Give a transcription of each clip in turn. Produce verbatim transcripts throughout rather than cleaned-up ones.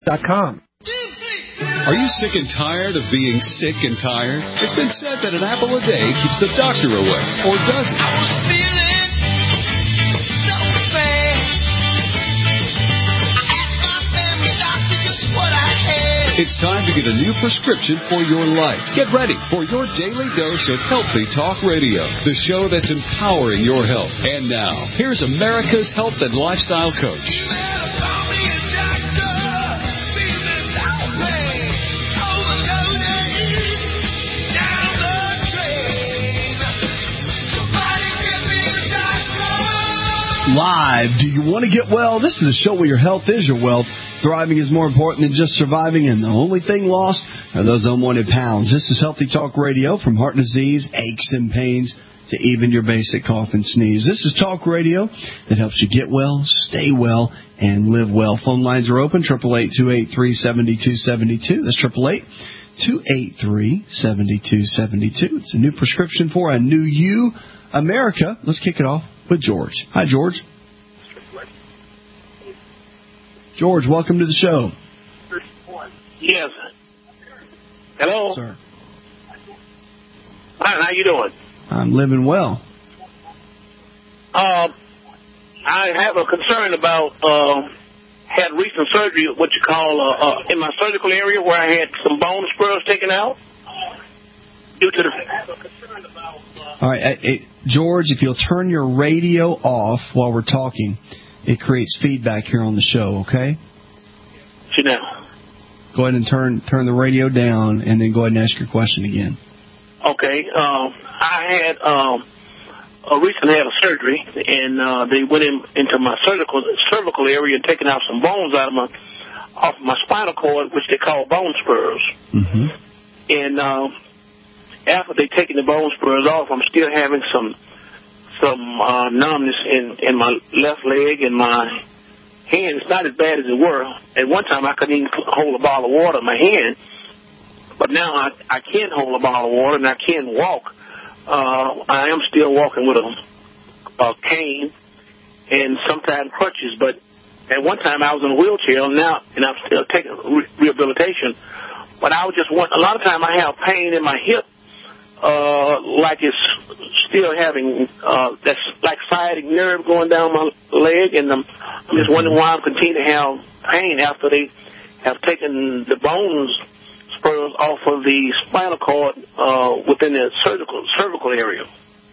dot com. Are you sick and tired of being sick and tired? It's been said that an apple a day keeps the doctor away, or does it? I was feeling so bad. I asked my family doctor just what I had. It's time to get a new prescription for your life. Get ready for your daily dose of Healthy Talk Radio, the show that's empowering your health. And now, here's America's health and lifestyle coach. Live. Do you want to get well? This is the show where your health is your wealth. Thriving is more important than just surviving, and the only thing lost are those unwanted pounds. This is Healthy Talk Radio, from heart disease, aches and pains, to even your basic cough and sneeze. This is talk radio that helps you get well, stay well, and live well. Phone lines are open, eight eight eight, two eight three, seven two seven two. That's eight eight eight, two eight three, seven two seven two. It's a new prescription for a new you, America. Let's kick it off with George. Hi, George. George, welcome to the show. Yes. Hello. Sir. Hi, how you doing? I'm living well. Uh, I have a concern about, uh, had recent surgery, what you call, uh, uh, in my surgical area where I had some bone spurs taken out. Due to the... All right, uh, it, George, if you'll turn your radio off while we're talking, it creates feedback here on the show, okay? See now. Go ahead and turn turn the radio down, and then go ahead and ask your question again. Okay. Um, I had um, uh, recently had a surgery, and uh, they went in, into my surgical cervical area and taken out some bones out of my off my spinal cord, which they call bone spurs. Mm-hmm. And uh, after they taken the bone spurs off, I'm still having some some uh, numbness in, in my left leg and my hand. It's not as bad as it were. At one time, I couldn't even hold a bottle of water in my hand, but now I, I can hold a bottle of water and I can walk. Uh, I am still walking with a, a cane and sometimes crutches, but at one time I was in a wheelchair and now and I'm still taking re- rehabilitation. But I was just want, a lot of time I have pain in my hip, uh, like it's still having, uh, that's like sciatic nerve going down my leg, and I'm, I'm just wondering why I'm continuing to have pain after they have taken the bones spurs off of the spinal cord, uh, within the cervical, cervical area.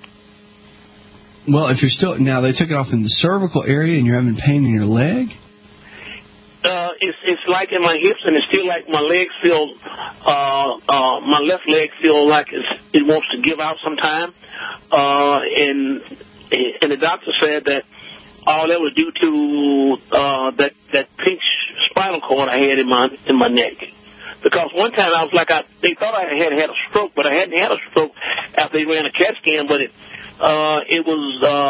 Well, if you're still, now they took it off in the cervical area and you're having pain in your leg? Uh, it's it's like in my hips, and it's still like my legs feel, uh, uh, my left leg feel like it's, it wants to give out sometime. Uh, and and the doctor said that all that was due to uh, that that pink spinal cord I had in my in my neck. Because one time I was like, I they thought I had had a stroke, but I hadn't had a stroke after they ran a CAT scan. But it uh, it was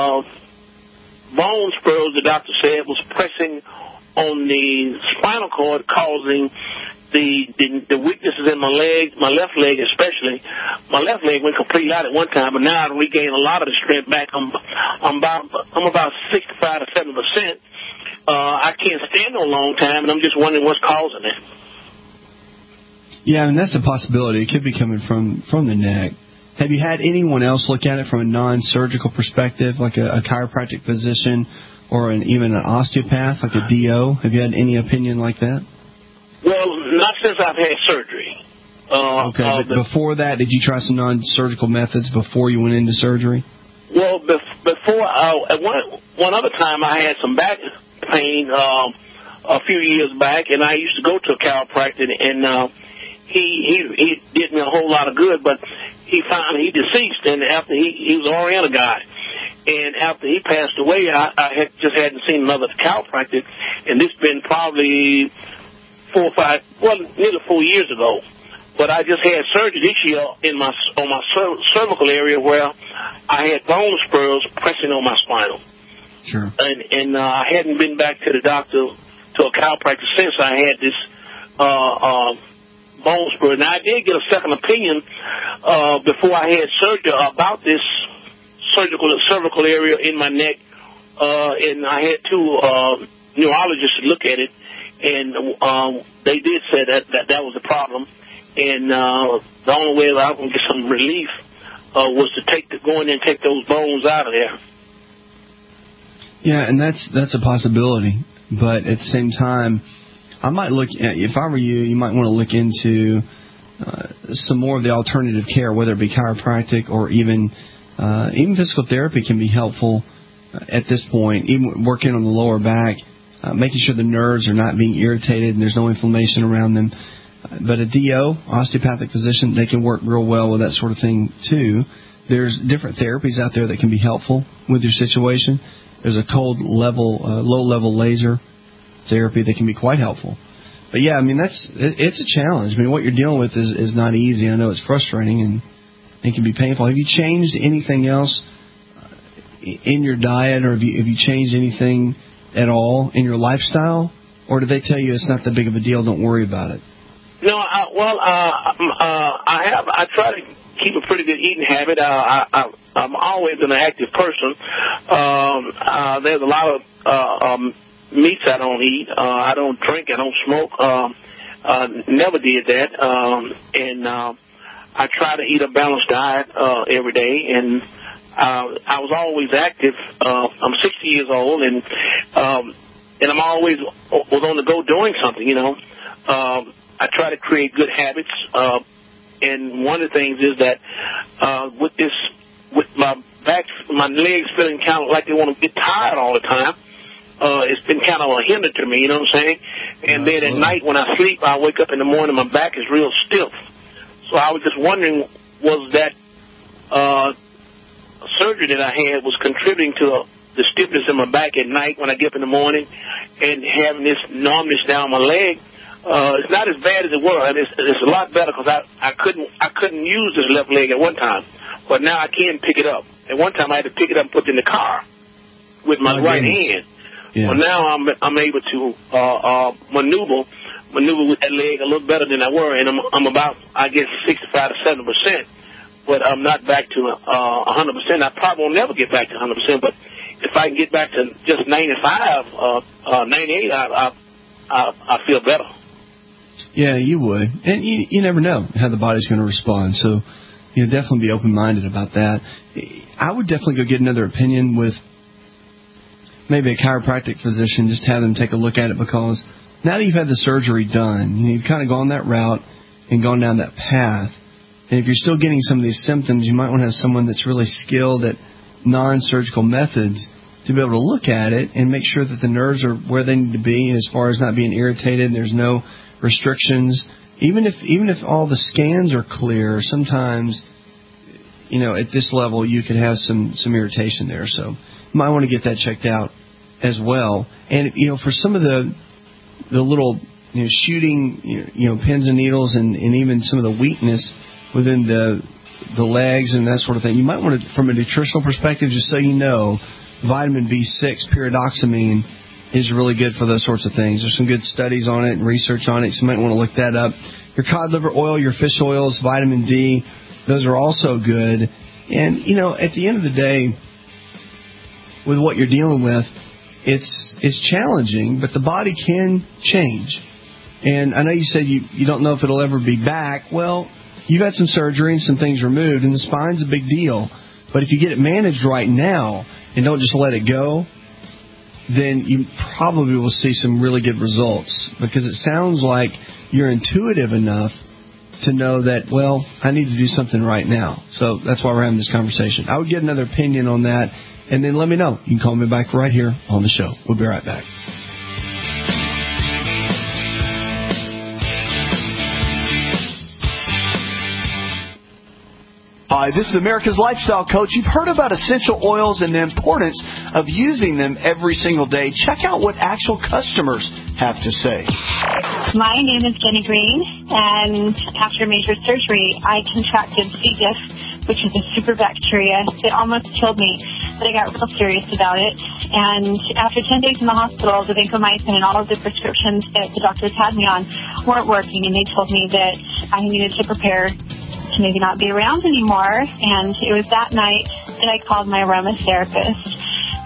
uh, bone spurs. The doctor said was pressing on the spinal cord, causing the, the the weaknesses in my leg, my left leg especially. My left leg went completely out at one time, but now I regained a lot of the strength back. I'm I'm about I'm about sixty-five to seventy percent. Uh, I can't stand no long time, and I'm just wondering what's causing it. Yeah, and that's a possibility. It could be coming from from the neck. Have you had anyone else look at it from a non-surgical perspective, like a, a chiropractic physician? Or an, even an osteopath, like a D O? Have you had any opinion like that? Well, not since I've had surgery. Uh, okay, uh, but before that, did you try some non-surgical methods before you went into surgery? Well, bef- before, uh, at one, one other time I had some back pain uh, a few years back, and I used to go to a chiropractor, and uh, he, he he did me a whole lot of good, but he found he deceased, and after he, he was an Oriental guy. And after he passed away, I, I had just hadn't seen another chiropractor, and this been probably four or five, well, nearly four years ago. But I just had surgery this year in my on my cer- cervical area where I had bone spurs pressing on my spinal. Sure. And and uh, I hadn't been back to the doctor, to a chiropractor, since I had this uh, uh, bone spur. Now I did get a second opinion uh, before I had surgery about this surgical cervical area in my neck, uh, and I had two uh, neurologists look at it, and um, they did say that, that that was the problem, and uh, the only way that I can get some relief uh, was to take the, go in there and take those bones out of there. Yeah, and that's that's a possibility, but at the same time, I might look. If I were you, you might want to look into uh, some more of the alternative care, whether it be chiropractic or even uh, even physical therapy can be helpful at this point. Even working on the lower back, uh, making sure the nerves are not being irritated and there's no inflammation around them. Uh, but a D O, osteopathic physician, they can work real well with that sort of thing too. There's different therapies out there that can be helpful with your situation. There's a cold level, uh, low level laser therapy that can be quite helpful. But yeah, I mean, that's it, it's a challenge. I mean, what you're dealing with is, is not easy. I know it's frustrating and it can be painful. Have you changed anything else in your diet, or have you, have you changed anything at all in your lifestyle? Or did they tell you it's not that big of a deal, don't worry about it? No, I, well, uh, uh, I have. I try to keep a pretty good eating habit. Uh, I, I, I'm always an active person. Um, uh, there's a lot of uh, um, meats I don't eat. Uh, I don't drink. I don't smoke. Um, uh, never did that. Um, and uh, I try to eat a balanced diet uh, every day. And uh, I was always active. Uh, I'm sixty years old, and um, and I'm always was on the go doing something. You know. Um, I try to create good habits, uh, and one of the things is that uh, with this, with my back, my legs feeling kind of like they want to get tired all the time. Uh, it's been kind of a hinder to me, you know what I'm saying? And then at night when I sleep, I wake up in the morning, my back is real stiff. So I was just wondering, was that uh, surgery that I had was contributing to the stiffness in my back at night when I get up in the morning, and having this numbness down my leg? Uh, it's not as bad as it was. I mean, it's, it's a lot better because I, I couldn't I couldn't use this left leg at one time, but now I can pick it up. At one time, I had to pick it up and put it in the car with my oh, right goodness. hand. Yeah. Well, now I'm I'm able to uh, uh, maneuver maneuver with that leg a little better than I were, and I'm I'm about I guess sixty-five to seventy percent, but I'm not back to uh, one hundred percent. I probably won't never get back to one hundred percent, but if I can get back to just ninety-five, uh, uh, ninety-eight, I, I I I feel better. Yeah, you would. And you, you never know how the body's going to respond. So, you know, definitely be open-minded about that. I would definitely go get another opinion with maybe a chiropractic physician, just have them take a look at it, because now that you've had the surgery done, you know, you've kind of gone that route and gone down that path. And if you're still getting some of these symptoms, you might want to have someone that's really skilled at non-surgical methods to be able to look at it and make sure that the nerves are where they need to be as far as not being irritated and there's no restrictions. Even if even if all the scans are clear, sometimes, you know, at this level you could have some some irritation there. So you might want to get that checked out as well. And you know, for some of the the little, you know, shooting, you know, pins and needles, and, and even some of the weakness within the the legs and that sort of thing, you might want to, from a nutritional perspective, just so you know, vitamin B six, pyridoxamine, is really good for those sorts of things. There's some good studies on it and research on it, so you might want to look that up. Your cod liver oil, your fish oils, vitamin D, those are also good. And, you know, at the end of the day, with what you're dealing with, it's it's challenging, but the body can change. And I know you said you, you don't know if it'll ever be back. Well, you've had some surgery and some things removed, and the spine's a big deal. But if you get it managed right now and don't just let it go, then you probably will see some really good results, because it sounds like you're intuitive enough to know that, well, I need to do something right now. So that's why we're having this conversation. I would get another opinion on that, and then let me know. You can call me back right here on the show. We'll be right back. Hi, this is America's Lifestyle Coach. You've heard about essential oils and the importance of using them every single day. Check out what actual customers have to say. My name is Jenny Green, and after major surgery, I contracted C. diff, which is a super bacteria. It almost killed me, but I got real serious about it. And after ten days in the hospital, the vancomycin and all of the prescriptions that the doctors had me on weren't working, and they told me that I needed to prepare to maybe not be around anymore. And it was that night that I called my aromatherapist,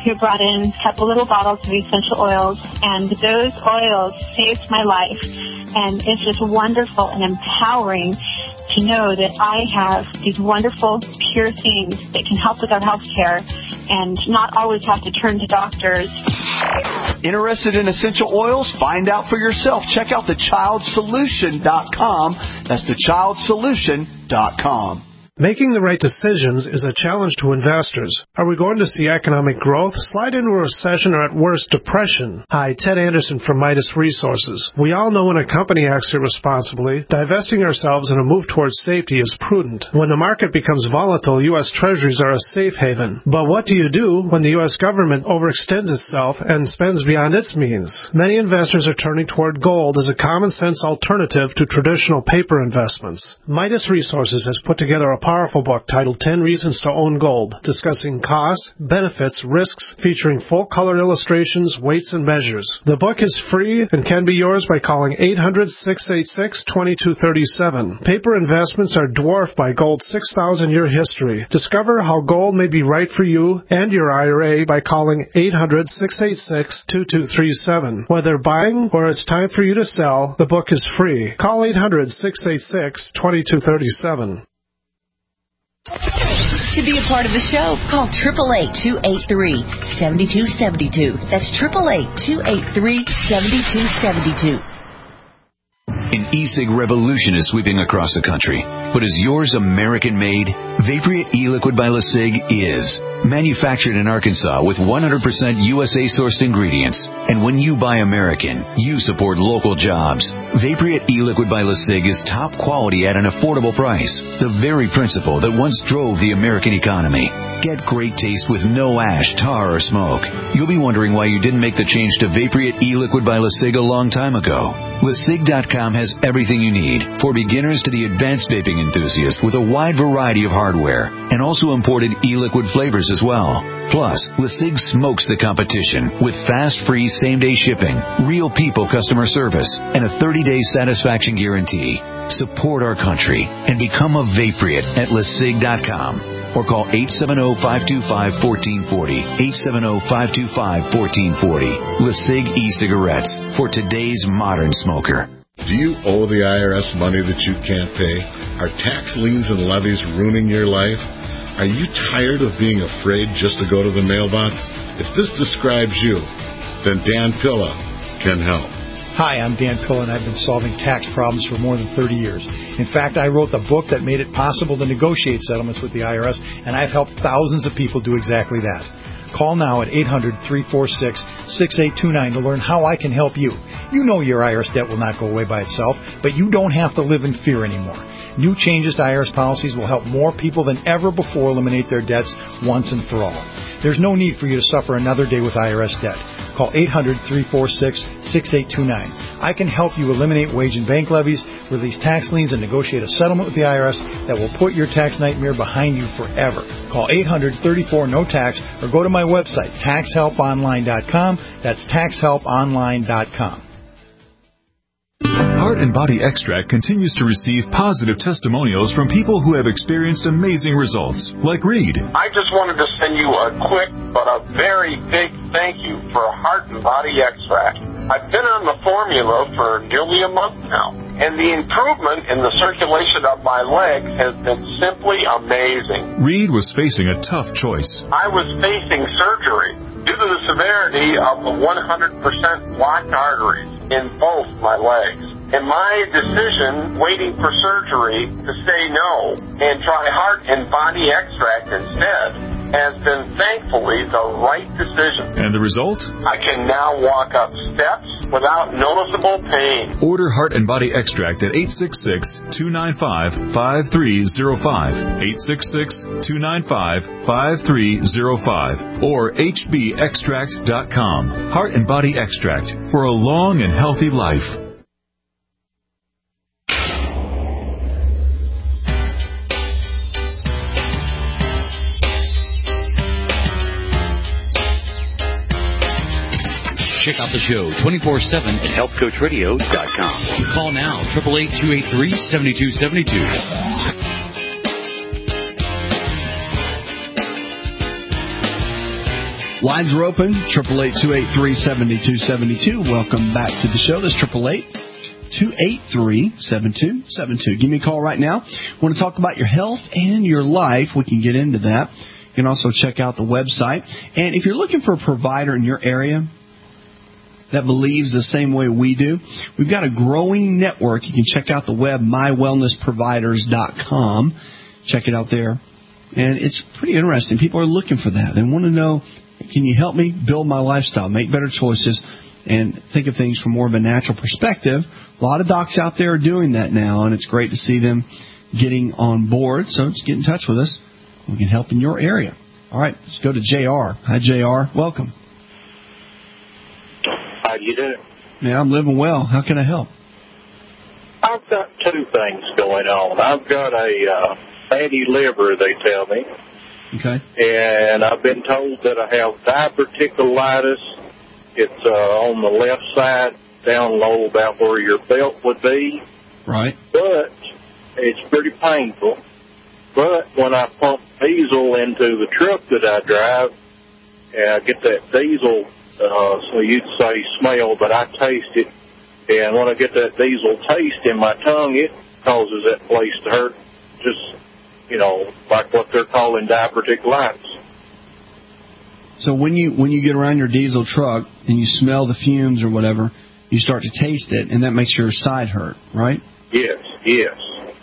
who brought in a couple little bottles of essential oils, and those oils saved my life. And it's just wonderful and empowering to know that I have these wonderful, pure things that can help with our health care and not always have to turn to doctors. Interested in essential oils? Find out for yourself. Check out the child solution dot com. That's the child solution dot com. Making the right decisions is a challenge to investors. Are we going to see economic growth, slide into a recession, or at worst, depression? Hi, Ted Anderson from Midas Resources. We all know when a company acts irresponsibly, divesting ourselves in a move towards safety is prudent. When the market becomes volatile, U S Treasuries are a safe haven. But what do you do when the U S government overextends itself and spends beyond its means? Many investors are turning toward gold as a common-sense alternative to traditional paper investments. Midas Resources has put together a powerful book titled ten Reasons to Own Gold, discussing costs, benefits, risks, featuring full-color illustrations, weights, and measures. The book is free and can be yours by calling eight hundred, six eight six, two two three seven. Paper investments are dwarfed by gold's six thousand year history. Discover how gold may be right for you and your I R A by calling eight hundred, six eight six, two two three seven. Whether buying or it's time for you to sell, the book is free. Call eight hundred, six eight six, two two three seven. To be a part of the show, call eight eight eight, two eight three, seven two seven two. That's eight eight eight, two eight three, seven two seven two. An e-cig revolution is sweeping across the country. But is yours American-made? Vaporeat e-liquid by LeSig is. Manufactured in Arkansas with one hundred percent U S A-sourced ingredients. And when you buy American, you support local jobs. Vaporeat e-liquid by LeSig is top quality at an affordable price. The very principle that once drove the American economy. Get great taste with no ash, tar, or smoke. You'll be wondering why you didn't make the change to Vaporeat e-liquid by LeSig a long time ago. LeSig dot com has everything you need, for beginners to the advanced vaping enthusiast, with a wide variety of hardware, and also imported e-liquid flavors as well. Plus, LeSig smokes the competition with fast, free, same-day shipping, real people customer service, and a thirty day satisfaction guarantee. Support our country and become a Vaporeat at LeSig dot com. Or call eight seven zero, five two five, one four four zero, eight seven zero, five two five, one four four zero. LeSig e-cigarettes for today's modern smoker. Do you owe the I R S money that you can't pay? Are tax liens and levies ruining your life? Are you tired of being afraid just to go to the mailbox? If this describes you, then Dan Pilla can help. Hi, I'm Dan Pilla, and I've been solving tax problems for more than thirty years. In fact, I wrote the book that made it possible to negotiate settlements with the I R S, and I've helped thousands of people do exactly that. Call now at eight hundred, three four six, six eight two nine to learn how I can help you. You know your I R S debt will not go away by itself, but you don't have to live in fear anymore. New changes to I R S policies will help more people than ever before eliminate their debts once and for all. There's no need for you to suffer another day with I R S debt. Call eight hundred, three four six, six eight two nine. I can help you eliminate wage and bank levies, release tax liens, and negotiate a settlement with the I R S that will put your tax nightmare behind you forever. Call eight hundred, three four, N O T A X or go to my website, tax help online dot com. That's tax help online dot com. Heart and Body Extract continues to receive positive testimonials from people who have experienced amazing results, like Reed. I just wanted to send you a quick but a very big thank you for Heart and Body Extract. I've been on the formula for nearly a month now, and the improvement in the circulation of my legs has been simply amazing. Reed was facing a tough choice. I was facing surgery due to the severity of the one hundred percent blocked arteries in both my legs. And my decision, waiting for surgery, to say no and try Heart and Body Extract instead, has been thankfully the right decision. And the result? I can now walk up steps without noticeable pain. Order Heart and Body Extract at eight six six, two nine five, five three zero five, eight six six, two nine five, five three zero five, or H B extract dot com. Heart and Body Extract for a long and healthy life. Check out the show twenty-four seven at health coach radio dot com. Call now, eight eight eight, two eight three, seven two seven two. Lines are open, eight eight eight, two eight three, seven two seven two. Welcome back to the show. This is eight eight eight, two eight three, seven two seven two. Give me a call right now. Want to talk about your health and your life? We can get into that. You can also check out the website. And if you're looking for a provider in your area that believes the same way we do, we've got a growing network. You can check out the web, my wellness providers dot com. Check it out there. And it's pretty interesting. People are looking for that. They want to know, can you help me build my lifestyle, make better choices, and think of things from more of a natural perspective? A lot of docs out there are doing that now, and it's great to see them getting on board. So just get in touch with us. We can help in your area. All right, let's go to J R. Hi, J R. Welcome. How do you do? Yeah, I'm living well. How can I help? I've got two things going on. I've got a uh, fatty liver, they tell me. Okay. And I've been told that I have diverticulitis. It's uh, on the left side, down low, about where your belt would be. Right. But it's pretty painful. But when I pump diesel into the truck that I drive, and I get that diesel, uh, so you'd say smell, but I taste it. And when I get that diesel taste in my tongue, it causes that place to hurt, just, you know, like what they're calling diverticulitis. So when you when you get around your diesel truck and you smell the fumes or whatever, you start to taste it, and that makes your side hurt, right? Yes, yes.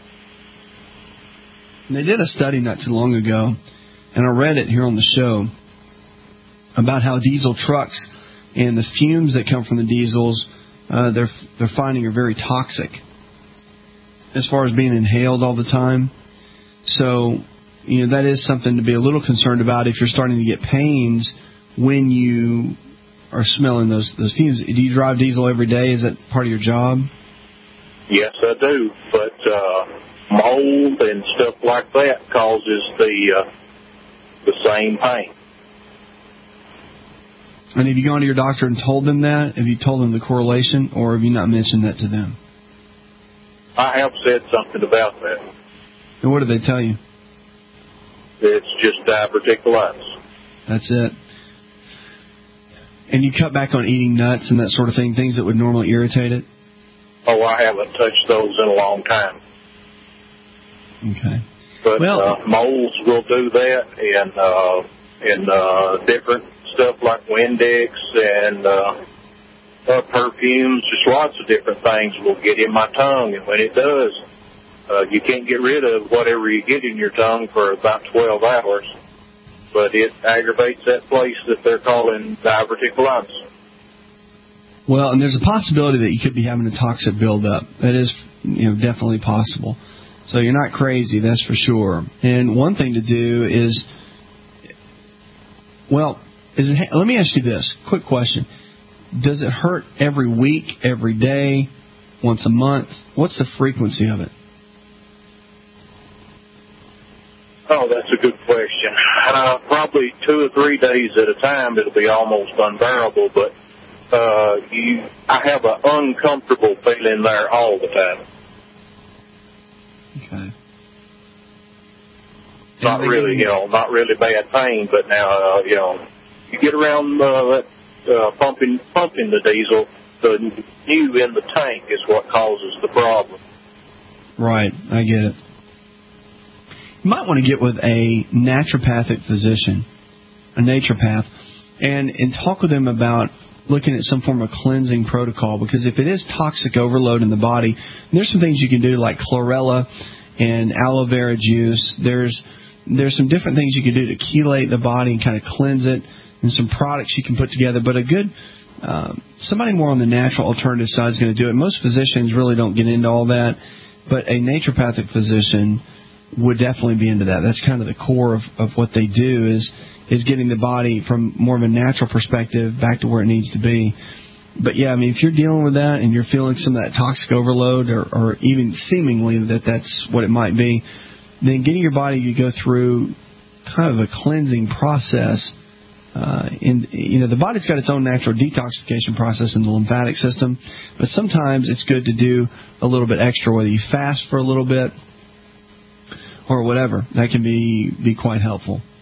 And they did a study not too long ago, and I read it here on the show, about how diesel trucks and the fumes that come from the diesels, uh, they're they're finding are very toxic as far as being inhaled all the time. So, you know, that is something to be a little concerned about if you're starting to get pains when you are smelling those those fumes. Do you drive diesel every day? Is that part of your job? Yes, I do. But uh, mold and stuff like that causes the uh, the same pain. And have you gone to your doctor and told them that? Have you told them the correlation, or have you not mentioned that to them? I have said something about that. And what did they tell you? It's just diverticulitis. That's it. And you cut back on eating nuts and that sort of thing, things that would normally irritate it? Oh, I haven't touched those in a long time. Okay. But well, uh, molds will do that, and uh, and uh, different stuff like Windex and uh, uh, perfumes, just lots of different things will get in my tongue, and when it does, uh, you can't get rid of whatever you get in your tongue for about twelve hours, but it aggravates that place that they're calling diverticulitis. Well, and there's a possibility that you could be having a toxic buildup. That is, you know, definitely possible. So you're not crazy, that's for sure. And one thing to do is, well, is it, let me ask you this. Quick question. Does it hurt every week, every day, once a month? What's the frequency of it? Oh, that's a good question. Uh, probably two or three days at a time, it'll be almost unbearable, but uh, you, I have an uncomfortable feeling there all the time. Okay. Not really, you know, not really bad pain, but now, uh, you know, you get around uh, that uh, pumping pumping the diesel, the new in the tank is what causes the problem. Right, I get it. You might want to get with a naturopathic physician, a naturopath, and, and talk with them about looking at some form of cleansing protocol, because if it is toxic overload in the body, there's some things you can do like chlorella and aloe vera juice. There's there's some different things you can do to chelate the body and kind of cleanse it, and some products you can put together. But a good, um, somebody more on the natural alternative side is going to do it. Most physicians really don't get into all that, but a naturopathic physician would definitely be into that. That's kind of the core of, of what they do is is getting the body from more of a natural perspective back to where it needs to be. But, yeah, I mean, if you're dealing with that and you're feeling some of that toxic overload or, or even seemingly that that's what it might be, then getting your body to go through kind of a cleansing process. Uh, in, you know, the body's got its own natural detoxification process in the lymphatic system, but sometimes it's good to do a little bit extra, whether you fast for a little bit or whatever. That can be, be quite helpful.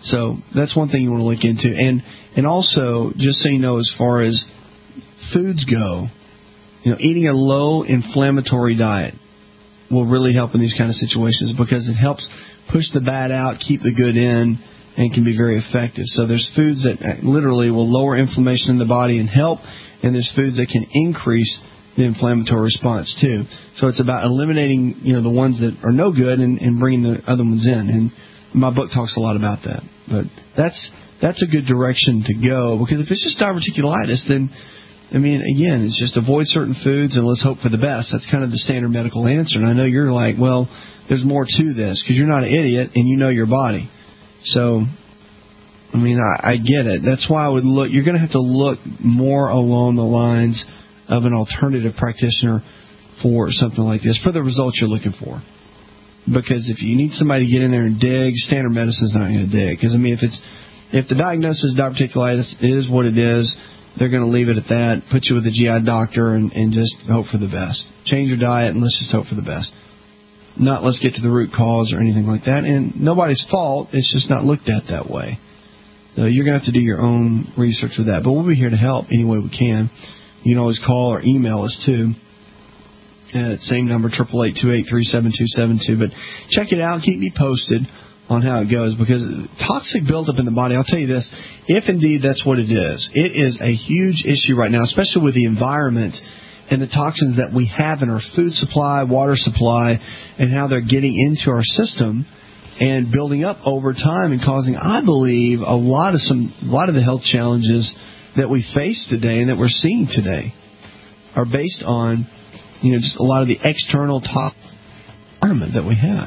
So that's one thing you want to look into. And and also, just so you know, as far as foods go, you know, eating a low inflammatory diet will really help in these kind of situations because it helps push the bad out, keep the good in, and can be very effective. So there's foods that literally will lower inflammation in the body and help, and there's foods that can increase the inflammatory response too. So it's about eliminating, you know, the ones that are no good and, and bringing the other ones in. And my book talks a lot about that. But that's that's a good direction to go, because if it's just diverticulitis, then, I mean, again, it's just avoid certain foods and let's hope for the best. That's kind of the standard medical answer. And I know you're like, well, there's more to this, because you're not an idiot and you know your body. So, I mean, I, I get it. That's why I would look. You're going to have to look more along the lines of an alternative practitioner for something like this, for the results you're looking for. Because if you need somebody to get in there and dig, standard medicine is not going to dig. Because, I mean, if it's if the diagnosis is diverticulitis, it is what it is. They're going to leave it at that, put you with a G I doctor, and, and just hope for the best. Change your diet, and let's just hope for the best. Not let's get to the root cause or anything like that. And nobody's fault. It's just not looked at that way. So you're going to have to do your own research with that. But we'll be here to help any way we can. You can always call or email us, too. Uh, same number, eight eight eight, two eight three, seven two seven two. But check it out. Keep me posted on how it goes, because toxic buildup in the body, I'll tell you this, if indeed that's what it is, it is a huge issue right now, especially with the environment and the toxins that we have in our food supply, water supply, and how they're getting into our system and building up over time and causing, I believe, a lot of some, a lot of the health challenges that we face today and that we're seeing today are based on, you know, just a lot of the external toxic environment that we have.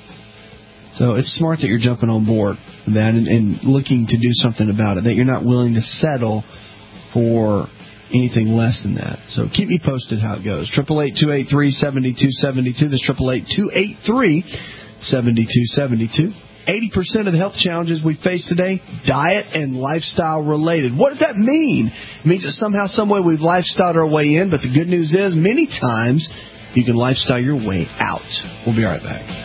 So it's smart that you're jumping on board with that and, and looking to do something about it, that you're not willing to settle for anything less than that. So keep me posted how it goes. eight eight eight, two eight three, seven two seven two. That's eight eight eight, two eight three, seven two seven two. eighty percent of the health challenges we face today, diet and lifestyle related. What does that mean? It means that somehow, some way we've lifestyled our way in, but the good news is many times you can lifestyle your way out. We'll be right back.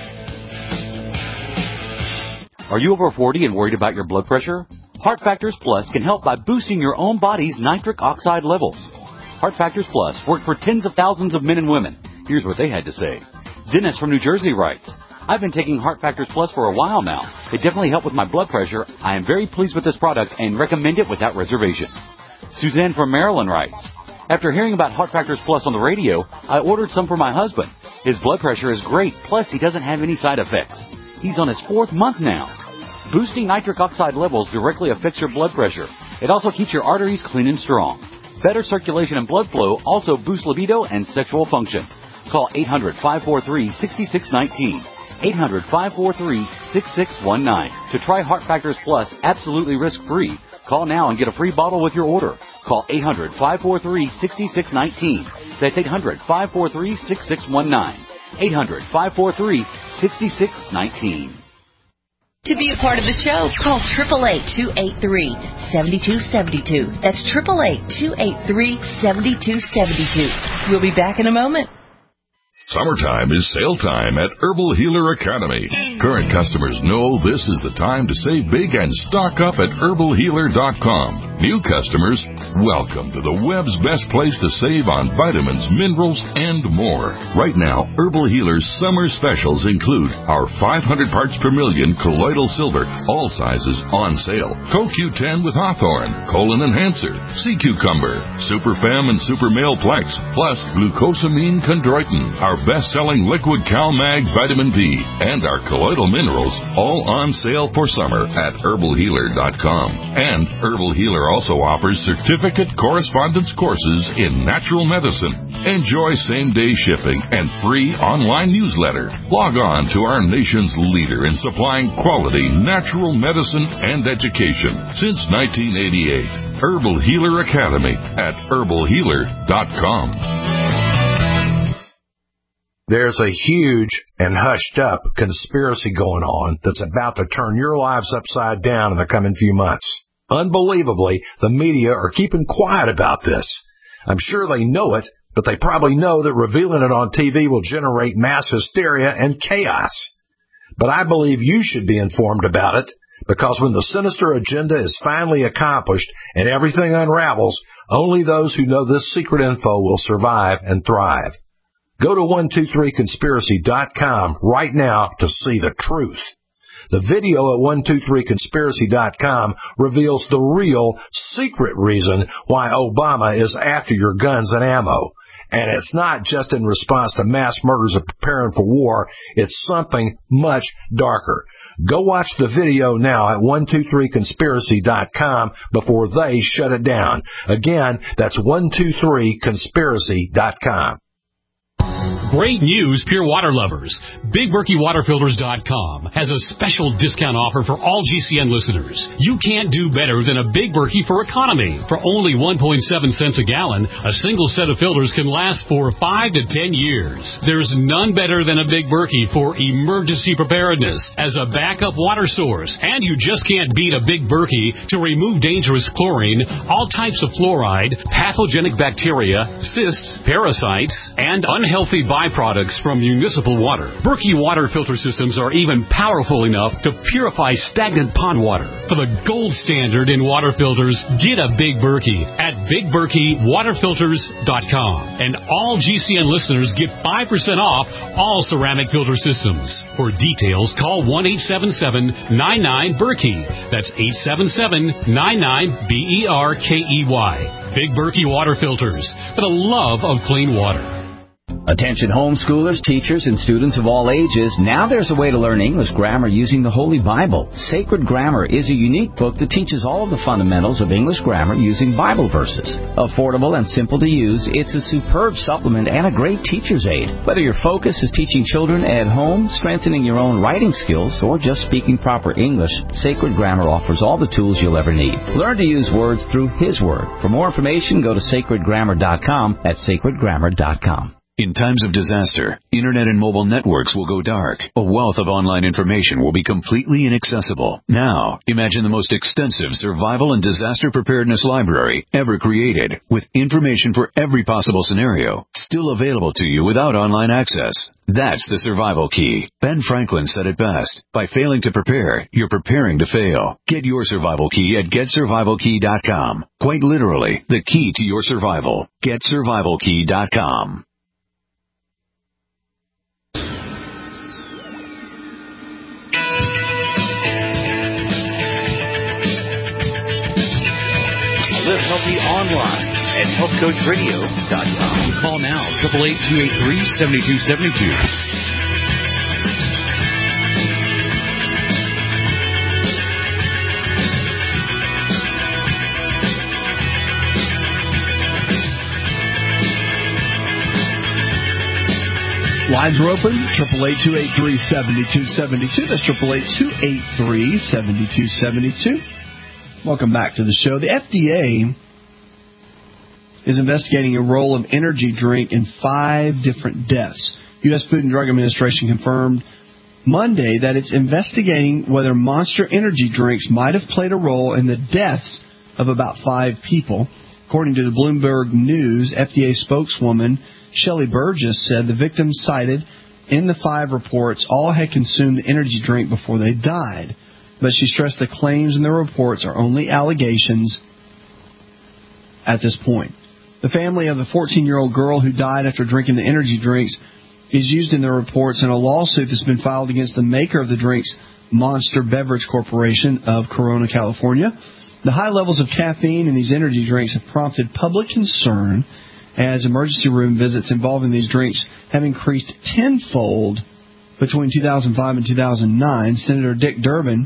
Are you over forty and worried about your blood pressure? Heart Factors Plus can help by boosting your own body's nitric oxide levels. Heart Factors Plus worked for tens of thousands of men and women. Here's what they had to say. Dennis from New Jersey writes, I've been taking Heart Factors Plus for a while now. It definitely helped with my blood pressure. I am very pleased with this product and recommend it without reservation. Suzanne from Maryland writes, after hearing about Heart Factors Plus on the radio, I ordered some for my husband. His blood pressure is great, plus he doesn't have any side effects. He's on his fourth month now. Boosting nitric oxide levels directly affects your blood pressure. It also keeps your arteries clean and strong. Better circulation and blood flow also boosts libido and sexual function. Call eight hundred, five four three, six six one nine. eight hundred, five four three, six six one nine. To try Heart Factors Plus absolutely risk-free, call now and get a free bottle with your order. Call eight hundred, five four three, six six one nine. That's eight hundred, five four three, six six one nine. eight hundred, five four three, six six one nine. To be a part of the show, call eight eight eight, two eight three, seven two seven two. That's eight eight eight, two eight three, seven two seven two. We'll be back in a moment. Summertime is sale time at Herbal Healer Academy. Current customers know this is the time to save big and stock up at herbal healer dot com. New customers, welcome to the web's best place to save on vitamins, minerals, and more. Right now, Herbal Healer's summer specials include our five hundred parts per million colloidal silver, all sizes on sale, Co Q ten with Hawthorne, Colon Enhancer, Sea Cucumber, Super Fem and Super Male Plex, plus Glucosamine Chondroitin, our best-selling liquid CalMag Vitamin B, and our colloidal minerals, all on sale for summer at herbal healer dot com. And Herbal Healer also offers certificate correspondence courses in natural medicine. Enjoy same-day shipping and free online newsletter. Log on to our nation's leader in supplying quality natural medicine and education since nineteen eighty-eight. Herbal Healer Academy at herbal healer dot com. There's a huge and hushed-up conspiracy going on that's about to turn your lives upside down in the coming few months. Unbelievably, the media are keeping quiet about this. I'm sure they know it, but they probably know that revealing it on T V will generate mass hysteria and chaos. But I believe you should be informed about it Because when the sinister agenda is finally accomplished and everything unravels, only those who know this secret info will survive and thrive. Go to one two three conspiracy dot com right now to see the truth. The video at one two three conspiracy dot com reveals the real, secret reason why Obama is after your guns and ammo. And it's not just in response to mass murders of preparing for war. It's something much darker. Go watch the video now at one two three conspiracy dot com before they shut it down. Again, that's one two three conspiracy dot com. Great news, Pure Water lovers. Big Berkey Water Filters dot com has a special discount offer for all G C N listeners. You can't do better than a Big Berkey for economy. For only one point seven cents a gallon, a single set of filters can last for five to ten years. There's none better than a Big Berkey for emergency preparedness as a backup water source. And you just can't beat a Big Berkey to remove dangerous chlorine, all types of fluoride, pathogenic bacteria, cysts, parasites, and unhealthy byproducts from municipal water. Berkey water filter systems are even powerful enough to purify stagnant pond water. For the gold standard in water filters, get a Big Berkey at Big Berkey Water Filters dot com. And all G C N listeners get five percent off all ceramic filter systems. For details, call one eight seven seven nine nine Berkey. That's eight seven seven nine nine B E R K E Y. Big Berkey Water Filters, for the love of clean water. Attention homeschoolers, teachers, and students of all ages, now there's a way to learn English grammar using the Holy Bible. Sacred Grammar is a unique book that teaches all of the fundamentals of English grammar using Bible verses. Affordable and simple to use, it's a superb supplement and a great teacher's aid. Whether your focus is teaching children at home, strengthening your own writing skills, or just speaking proper English, Sacred Grammar offers all the tools you'll ever need. Learn to use words through His Word. For more information, go to sacred grammar dot com at sacred grammar dot com. In times of disaster, internet and mobile networks will go dark. A wealth of online information will be completely inaccessible. Now, imagine the most extensive survival and disaster preparedness library ever created, with information for every possible scenario, still available to you without online access. That's the survival key. Ben Franklin said it best. By failing to prepare, you're preparing to fail. Get your survival key at get survival key dot com. Quite literally, the key to your survival. get survival key dot com. Live Healthy online at health coach radio dot com. Call now, eight eight eight, two eight three, seven two seven two. Lines are open, eight eight eight, two eight three, seven two seven two. That's eight eight eight, two eight three, seven two seven two. Welcome back to the show. The F D A is investigating a role of energy drink in five different deaths. U S Food and Drug Administration confirmed Monday that it's investigating whether Monster energy drinks might have played a role in the deaths of about five people. According to the Bloomberg News, F D A spokeswoman Shelley Burgess said the victims cited in the five reports all had consumed the energy drink before they died. But she stressed the claims in the reports are only allegations at this point. The family of the fourteen-year-old girl who died after drinking the energy drinks is used in the reports in a lawsuit that's been filed against the maker of the drinks, Monster Beverage Corporation of Corona, California. The high levels of caffeine in these energy drinks have prompted public concern as emergency room visits involving these drinks have increased tenfold between two thousand five and two thousand nine. Senator Dick Durbin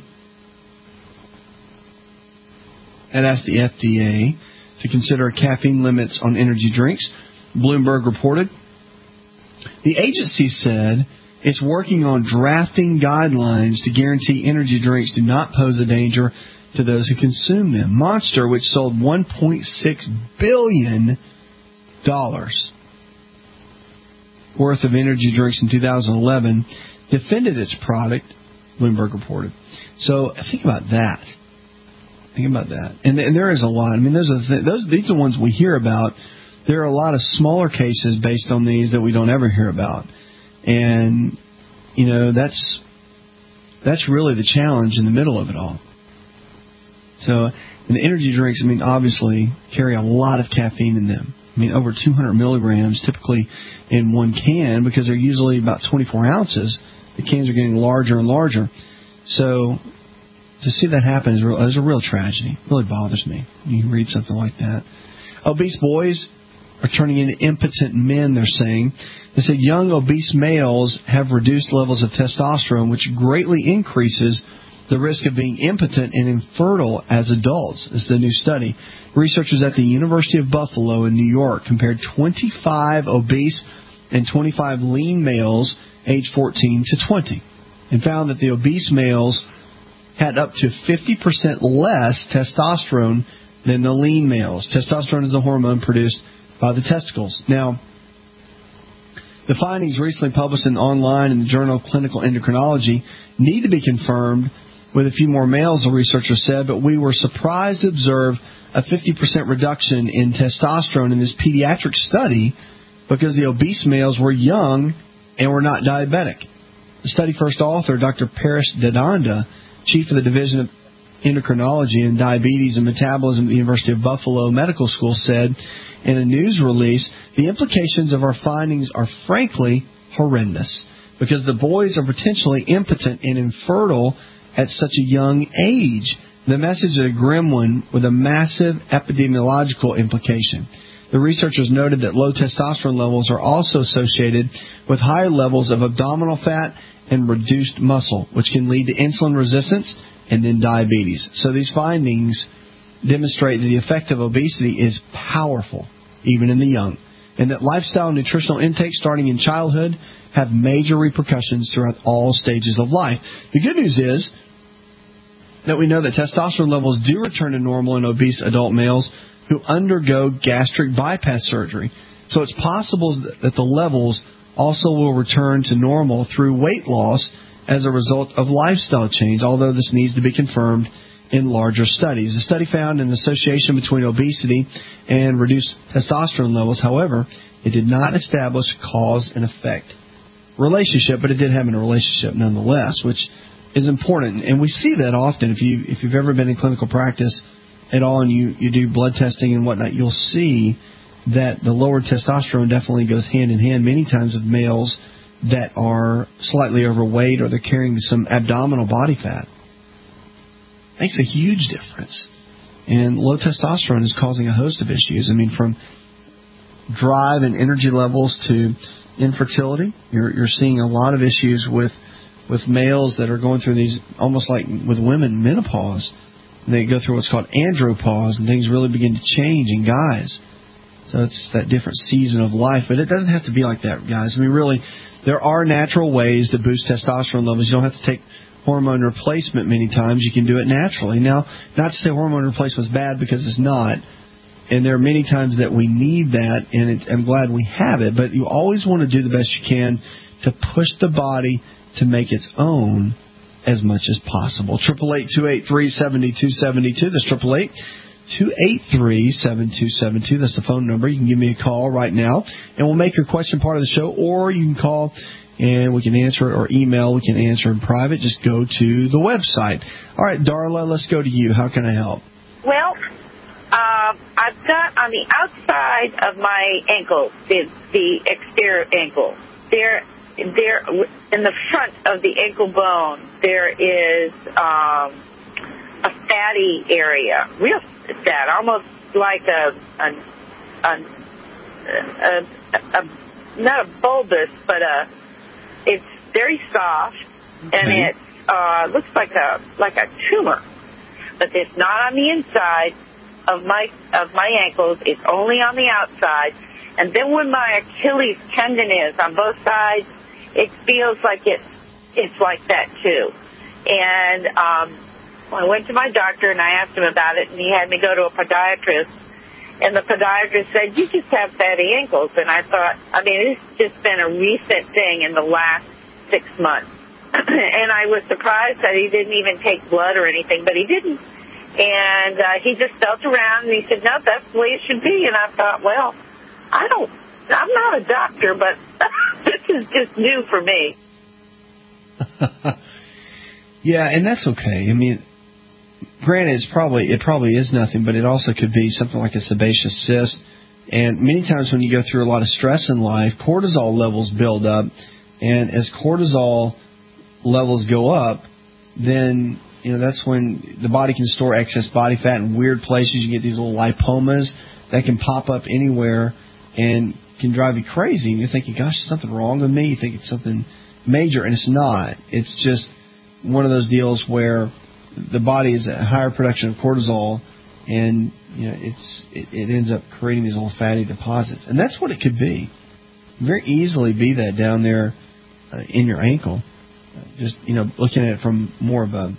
had asked the F D A to consider caffeine limits on energy drinks. Bloomberg reported. The agency said it's working on drafting guidelines to guarantee energy drinks do not pose a danger to those who consume them. Monster, which sold one point six billion dollars worth of energy drinks in two thousand eleven, defended its product, Bloomberg reported. So think about that. Think about that. And, and there is a lot. I mean, those are the th- those these are the ones we hear about. There are a lot of smaller cases based on these that we don't ever hear about. And, you know, that's that's really the challenge in the middle of it all. So, and the energy drinks, I mean, obviously carry a lot of caffeine in them. I mean, over two hundred milligrams typically in one can because they're usually about twenty-four ounces. The cans are getting larger and larger. So to see that happen is, real, is a real tragedy. It really bothers me. You read something like that. Obese boys are turning into impotent men, they're saying. They said young obese males have reduced levels of testosterone, which greatly increases the risk of being impotent and infertile as adults. This is the new study. Researchers at the University of Buffalo in New York compared twenty-five obese and twenty-five lean males aged fourteen to twenty and found that the obese males had up to fifty percent less testosterone than the lean males. Testosterone is a hormone produced by the testicles. Now, the findings recently published in online in the Journal of Clinical Endocrinology need to be confirmed with a few more males, the researchers said, but we were surprised to observe a fifty percent reduction in testosterone in this pediatric study because the obese males were young and were not diabetic. The study first author, Doctor Paris Dadanda, chief of the Division of Endocrinology and Diabetes and Metabolism at the University of Buffalo Medical School, said in a news release, the implications of our findings are frankly horrendous because the boys are potentially impotent and infertile at such a young age. The message is a grim one with a massive epidemiological implication. The researchers noted that low testosterone levels are also associated with higher levels of abdominal fat and reduced muscle, which can lead to insulin resistance and then diabetes. So these findings demonstrate that the effect of obesity is powerful, even in the young, and that lifestyle and nutritional intake starting in childhood have major repercussions throughout all stages of life. The good news is that we know that testosterone levels do return to normal in obese adult males who undergo gastric bypass surgery. So it's possible that the levels also will return to normal through weight loss as a result of lifestyle change, although this needs to be confirmed in larger studies. The study found an association between obesity and reduced testosterone levels. However, it did not establish cause and effect relationship, but it did have a relationship nonetheless, which is important. And we see that often. If you if you've ever been in clinical practice at all and you, you do blood testing and whatnot, you'll see that the lower testosterone definitely goes hand in hand many times with males that are slightly overweight or they're carrying some abdominal body fat. Makes a huge difference. And low testosterone is causing a host of issues. I mean, from drive and energy levels to infertility. You're, you're seeing a lot of issues with with males that are going through these, almost like with women, menopause. They go through what's called andropause, and things really begin to change in guys. So it's that different season of life. But it doesn't have to be like that, guys. I mean, really, there are natural ways to boost testosterone levels. You don't have to take hormone replacement many times. You can do it naturally. Now, not to say hormone replacement is bad, because it's not. And there are many times that we need that, and it, I'm glad we have it. But you always want to do the best you can to push the body to make its own as much as possible. Triple eight two eight three seventy two seventy two. That's triple eight two eight three seven two seven two. That's the phone number. You can give me a call right now, and we'll make your question part of the show, or you can call and we can answer it, or email. We can answer in private. Just go to the website. All right, Darla, let's go to you. How can I help? Well, uh, I've got on the outside of my ankle, the, the exterior ankle, there, there in the front of the ankle bone, there is um, a fatty area, real fat, almost like a, a, a, a, a, a not a bulbous, but a it's very soft, okay. And it uh, looks like a like a tumor, but it's not on the inside of my of my ankles. It's only on the outside. And then when my Achilles tendon is on both sides, it feels like it's it's like that too. And um, I went to my doctor and I asked him about it, and he had me go to a podiatrist. And the podiatrist said, you just have fatty ankles. And I thought, I mean, it's just been a recent thing in the last six months. And I was surprised that he didn't even take blood or anything, but he didn't. And uh, he just felt around and he said, no, that's the way it should be. And I thought, well, I don't, I'm not a doctor, but this is just new for me. Yeah, and that's okay. I mean, granted, it's probably it probably is nothing, but it also could be something like a sebaceous cyst. And many times when you go through a lot of stress in life, cortisol levels build up, and as cortisol levels go up, then you know that's when the body can store excess body fat in weird places. You get these little lipomas that can pop up anywhere and can drive you crazy. And you're thinking, gosh, is something wrong with me? You think it's something major, and it's not. It's just one of those deals where the body is at higher production of cortisol, and you know it's it, it ends up creating these little fatty deposits. And that's what it could be. Very easily be that down there uh, in your ankle. Uh, just, you know, looking at it from more of a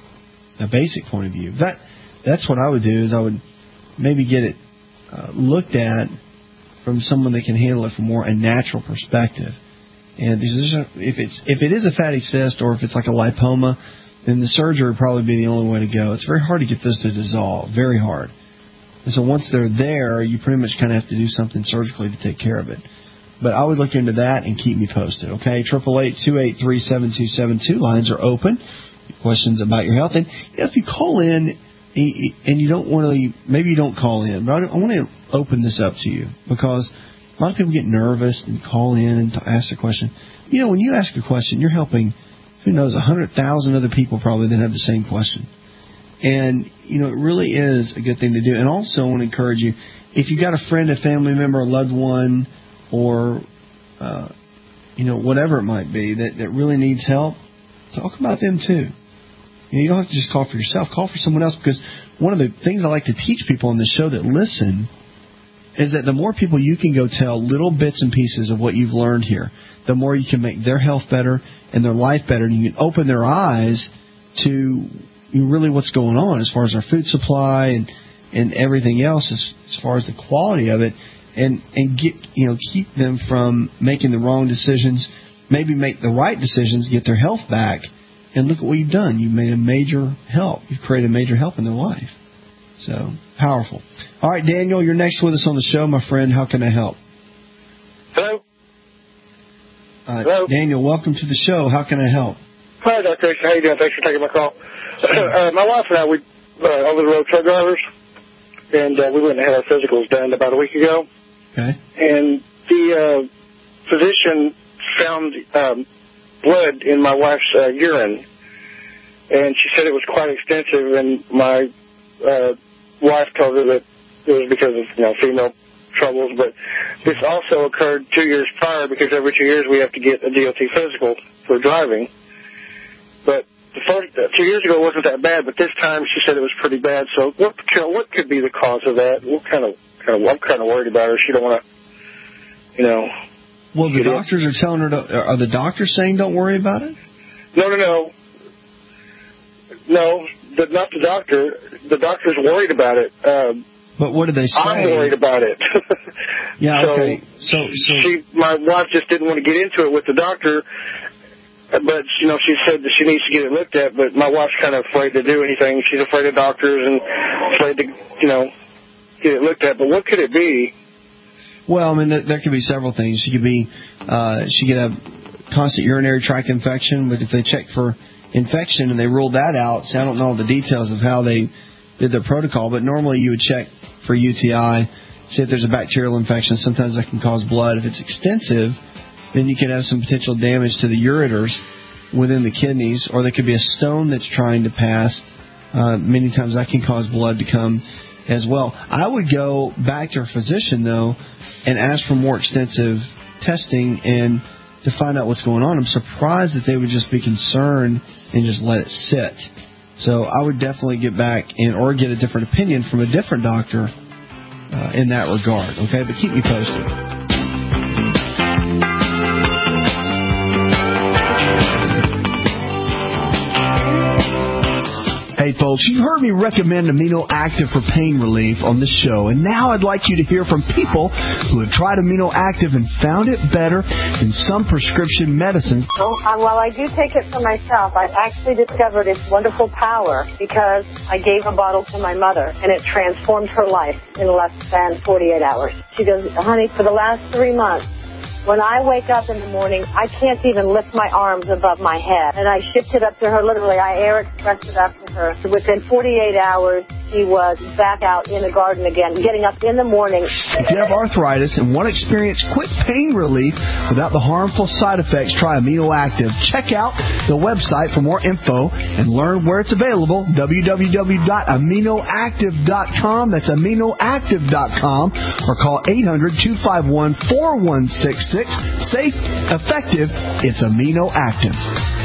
a basic point of view. That That's what I would do, is I would maybe get it uh, looked at from someone that can handle it from more a natural perspective. And if it's if it is a fatty cyst or if it's like a lipoma, then the surgery would probably be the only way to go. It's very hard to get those to dissolve, very hard. And so once they're there, you pretty much kind of have to do something surgically to take care of it. But I would look into that and keep me posted, okay? eight eight eight, two eight three, seven two seven two. Lines are open. Questions about your health. And you know, if you call in and you don't want to, maybe you don't call in, but I want to open this up to you because a lot of people get nervous and call in and ask a question. You know, when you ask a question, you're helping, who knows, one hundred thousand other people probably that have the same question. And, you know, it really is a good thing to do. And also I want to encourage you, if you've got a friend, a family member, a loved one, or, uh, you know, whatever it might be that, that really needs help, talk about them too. You know, you don't have to just call for yourself. Call for someone else, because one of the things I like to teach people on the show that listen is that the more people you can go tell little bits and pieces of what you've learned here, the more you can make their health better and their life better, and you can open their eyes to really what's going on as far as our food supply and, and everything else as, as far as the quality of it, and, and get you know keep them from making the wrong decisions, maybe make the right decisions, get their health back. And look at what you've done. You've made a major help. You've created a major help in their life. So, powerful. All right, Daniel, you're next with us on the show, my friend. How can I help? Hello? Uh, Hello? Daniel, welcome to the show. How can I help? Hi, Doctor Christian. How you doing? Thanks for taking my call. uh, my wife and I, we uh, over-the-road truck drivers, and uh, we went and had our physicals done about a week ago. Okay. And the uh, physician found um, blood in my wife's uh, urine, and she said it was quite extensive, and my uh, wife told her that it was because of, you know, female troubles, but this also occurred two years prior, because every two years we have to get a D O T physical for driving. But the first, uh, two years ago it wasn't that bad, but this time she said it was pretty bad. So what what could be the cause of that? What kind of, kind of I'm kind of worried about her. She don't want to, you know. Well, the doctors are telling her to, are the doctors saying don't worry about it? No, no, no. No, the, not the doctor. The doctor's worried about it. Um, but what did they say? I'm worried about it. Yeah, so, okay. So, so she, my wife just didn't want to get into it with the doctor, but, you know, she said that she needs to get it looked at, but my wife's kind of afraid to do anything. She's afraid of doctors and afraid to, you know, get it looked at. But what could it be? Well, I mean, there, there could be several things. She could be, uh, she could have constant urinary tract infection, but if they check for infection and they ruled that out, see, I don't know the details of how they did their protocol, but normally you would check for U T I, see if there's a bacterial infection. Sometimes that can cause blood. If it's extensive, then you could have some potential damage to the ureters within the kidneys, or there could be a stone that's trying to pass. Uh, many times that can cause blood to come as well. I would go back to her physician, though, and ask for more extensive testing and to find out what's going on. I'm surprised that they would just be concerned and just let it sit. So I would definitely get back and or get a different opinion from a different doctor uh, in that regard. Okay, but keep me posted. Hey folks, you heard me recommend Amino Active for pain relief on the show, and now I'd like you to hear from people who have tried Amino Active and found it better than some prescription medicines. Well, uh, while I do take it for myself, I actually discovered its wonderful power because I gave a bottle to my mother, and it transformed her life in less than forty-eight hours. She goes, honey, for the last three months, When I wake up in the morning, I can't even lift my arms above my head. And I shipped it up to her, literally. I air expressed it up to her. Within forty-eight hours, she was back out in the garden again, getting up in the morning. If you have arthritis and want to experience quick pain relief without the harmful side effects, try Amino Active. Check out the website for more info and learn where it's available, w w w dot amino active dot com. That's amino active dot com. Or call eight hundred, two five one, four one six six. Safe, effective, it's Amino Active.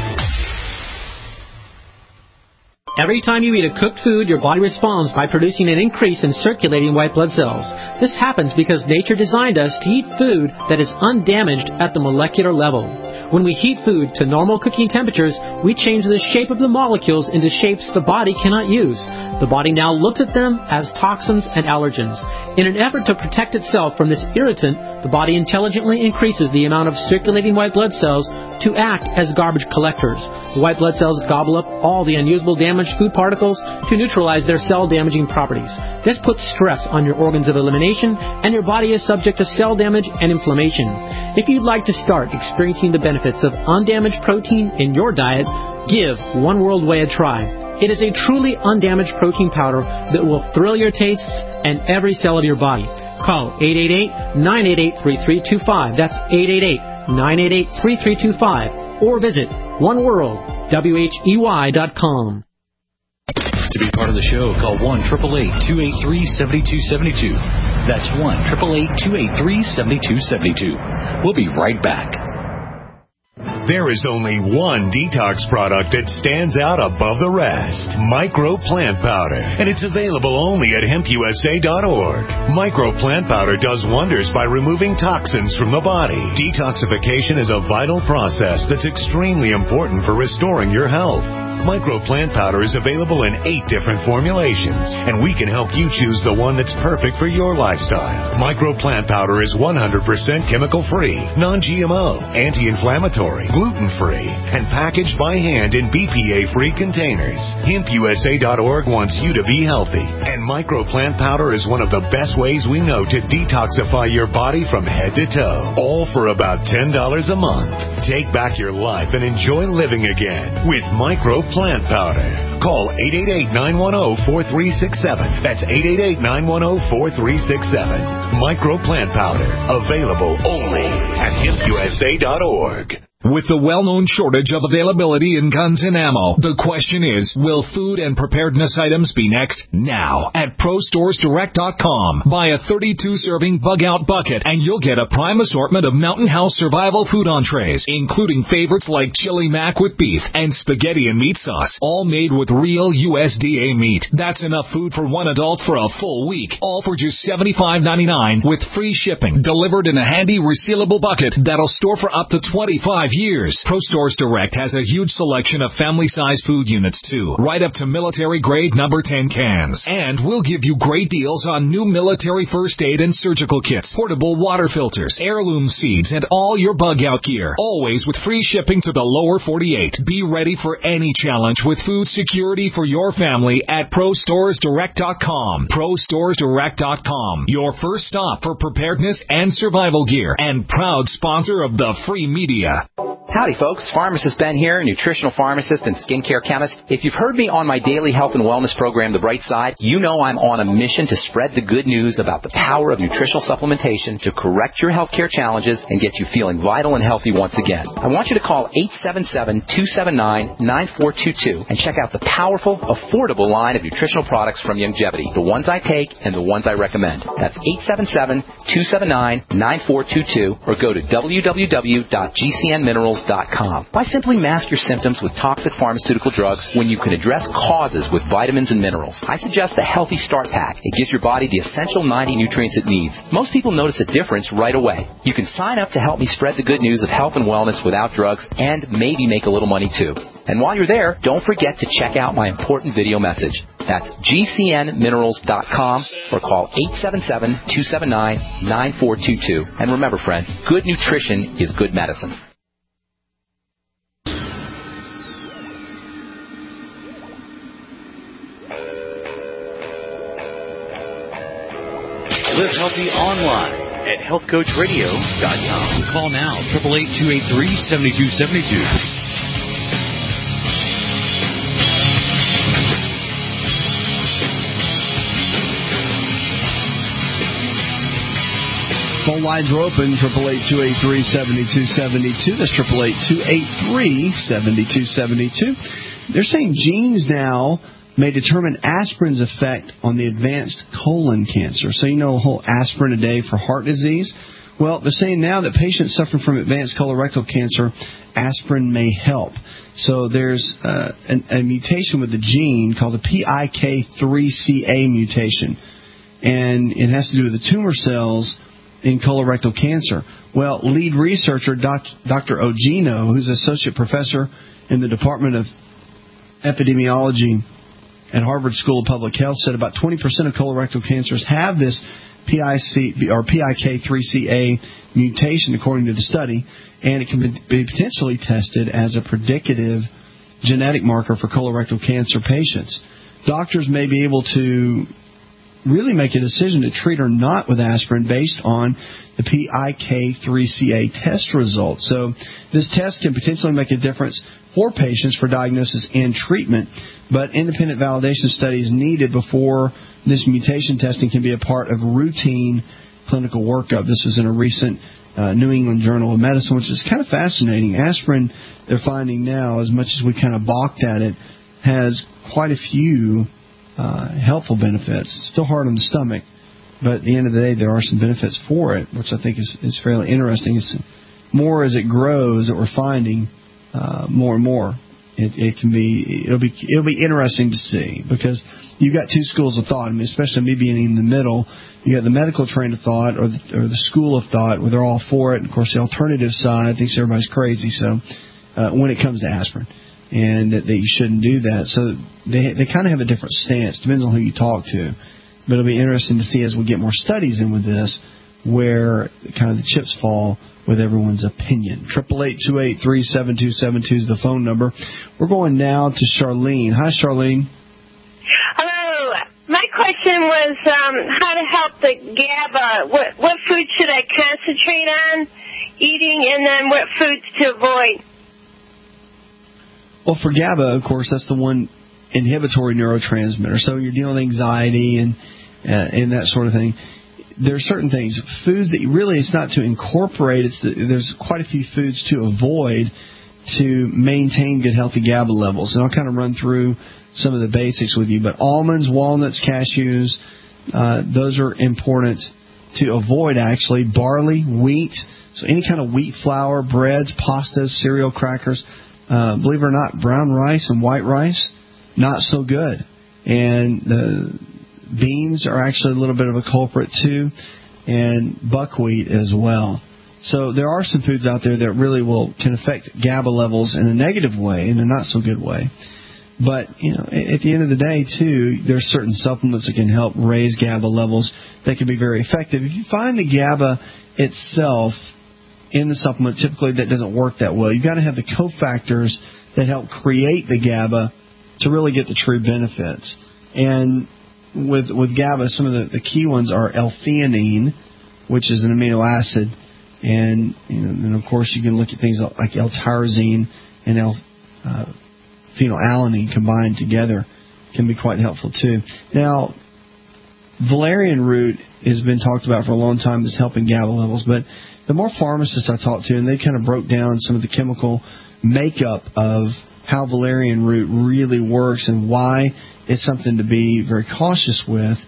Every time you eat a cooked food, your body responds by producing an increase in circulating white blood cells. This happens because nature designed us to eat food that is undamaged at the molecular level. When we heat food to normal cooking temperatures, we change the shape of the molecules into shapes the body cannot use. The body now looks at them as toxins and allergens. In an effort to protect itself from this irritant, the body intelligently increases the amount of circulating white blood cells to act as garbage collectors. The white blood cells gobble up all the unusable damaged food particles to neutralize their cell-damaging properties. This puts stress on your organs of elimination, and your body is subject to cell damage and inflammation. If you'd like to start experiencing the benefits of undamaged protein in your diet, give One World Whey a try. It is a truly undamaged protein powder that will thrill your tastes and every cell of your body. Call eight eight eight, nine eight eight, three three two five. That's eight eight eight, nine eight eight, three three two five. Or visit one world whey dot com. To be part of the show, call one eight eight eight, two eight three, seven two seven two. That's one eight eight eight, two eight three, seven two seven two. We'll be right back. There is only one detox product that stands out above the rest, Micro Plant Powder, and it's available only at hemp u s a dot org. Micro Plant Powder does wonders by removing toxins from the body. Detoxification is a vital process that's extremely important for restoring your health. Micro Plant Powder is available in eight different formulations, and we can help you choose the one that's perfect for your lifestyle. Micro Plant Powder is one hundred percent chemical-free, non G M O, anti-inflammatory, gluten-free, and packaged by hand in B P A-free containers. hemp u s a dot org wants you to be healthy, and Micro Plant Powder is one of the best ways we know to detoxify your body from head to toe, all for about ten dollars a month. Take back your life and enjoy living again with Micro Plant Powder. Call eight eight eight, nine one zero, four three six seven. That's eight eight eight, nine one zero, four three six seven. Micro Plant Powder. Available only at hemp u s a dot org. With the well-known shortage of availability in guns and ammo, the question is, will food and preparedness items be next? Now, at pro stores direct dot com. Buy a thirty-two serving bug-out bucket, and you'll get a prime assortment of Mountain House survival food entrees, including favorites like chili mac with beef and spaghetti and meat sauce, all made with real U S D A meat. That's enough food for one adult for a full week, all for just seventy-five ninety-nine with free shipping, delivered in a handy resealable bucket that'll store for up to twenty-five years. Pro Stores Direct has a huge selection of family-size food units, too, right up to military-grade number ten cans. And we'll give you great deals on new military first aid and surgical kits, portable water filters, heirloom seeds, and all your bug-out gear, always with free shipping to the lower forty-eight. Be ready for any challenge with food security for your family at pro stores direct dot com. pro stores direct dot com, your first stop for preparedness and survival gear, and proud sponsor of the free media. Howdy, folks. Pharmacist Ben here, nutritional pharmacist and skincare chemist. If you've heard me on my daily health and wellness program, The Bright Side, you know I'm on a mission to spread the good news about the power of nutritional supplementation to correct your healthcare challenges and get you feeling vital and healthy once again. I want you to call eight seven seven, two seven nine, nine four two two and check out the powerful, affordable line of nutritional products from Youngevity, the ones I take and the ones I recommend. That's eight seven seven, two seven nine, nine four two two or go to w w w dot g c n minerals dot com. Why simply mask your symptoms with toxic pharmaceutical drugs when you can address causes with vitamins and minerals? I suggest the Healthy Start Pack. It gives your body the essential ninety nutrients it needs. Most people notice a difference right away. You can sign up to help me spread the good news of health and wellness without drugs and maybe make a little money too. And while you're there, don't forget to check out my important video message. That's g c n minerals dot com or call eight seven seven, two seven nine, nine four two two. And remember, friends, good nutrition is good medicine. Live healthy online at health coach radio dot com. Call now, eight eight eight, two eight three, seven two seven two. Phone lines are open, eight eight eight, two eight three, seven two seven two. That's eight eight eight, two eight three, seven two seven two. They're saying genes now may determine aspirin's effect on the advanced colon cancer. So you know a whole aspirin a day for heart disease? Well, they're saying now that patients suffering from advanced colorectal cancer, aspirin may help. So there's uh, an, a mutation with the gene called the P I K three C A mutation. And it has to do with the tumor cells in colorectal cancer. Well, lead researcher Doctor Ogino, who's associate professor in the Department of Epidemiology at Harvard School of Public Health, said about twenty percent of colorectal cancers have this P I C or P I K three C A mutation, according to the study, and it can be potentially tested as a predictive genetic marker for colorectal cancer patients. Doctors may be able to really make a decision to treat or not with aspirin based on the P I K three C A test results. So this test can potentially make a difference for patients for diagnosis and treatment, but independent validation study is needed before this mutation testing can be a part of routine clinical workup. This was in a recent uh, New England Journal of Medicine, which is kind of fascinating. Aspirin, they're finding now, as much as we kind of balked at it, has quite a few Uh, helpful benefits. Still hard on the stomach, but at the end of the day, there are some benefits for it, which I think is, is fairly interesting. It's more as it grows that we're finding uh, more and more. It, it can be it'll be it'll be interesting to see, because you've got two schools of thought. I mean, especially me being in the middle, you got the medical train of thought or the, or the school of thought where they're all for it, and of course the alternative side thinks everybody's crazy. So uh, when it comes to aspirin. And that, that you shouldn't do that. So they they kind of have a different stance. Depends on who you talk to. But it'll be interesting to see as we get more studies in with this, where kind of the chips fall with everyone's opinion. eight eight eight, two eight three, seven two seven two is the phone number. We're going now to Charlene. Hi, Charlene. Hello. My question was um, how to help the GABA. What, what food should I concentrate on eating, and then what foods to avoid? Well, for GABA, of course, that's the one inhibitory neurotransmitter. So you're dealing with anxiety and uh, and that sort of thing. There are certain things, foods that you really, it's not to incorporate. It's the, there's quite a few foods to avoid to maintain good, healthy GABA levels. And I'll kind of run through some of the basics with you. But almonds, walnuts, cashews, uh, those are important to avoid, actually. Barley, wheat, so any kind of wheat flour, breads, pastas, cereal, crackers. Uh, believe it or not, brown rice and white rice, not so good. And the beans are actually a little bit of a culprit too, and buckwheat as well. So there are some foods out there that really will can affect GABA levels in a negative way, in a not so good way. But you know, at the end of the day too, there's certain supplements that can help raise GABA levels that can be very effective. If you find the GABA itself in the supplement, typically that doesn't work that well. You've got to have the cofactors that help create the GABA to really get the true benefits. And with with GABA, some of the, the key ones are L-theanine, which is an amino acid, and you know, and of course you can look at things like L-tyrosine and L-phenylalanine combined together can be quite helpful too. Now, valerian root has been talked about for a long time as helping GABA levels, but the more pharmacists I talked to, and they kind of broke down some of the chemical makeup of how valerian root really works and why it's something to be very cautious with,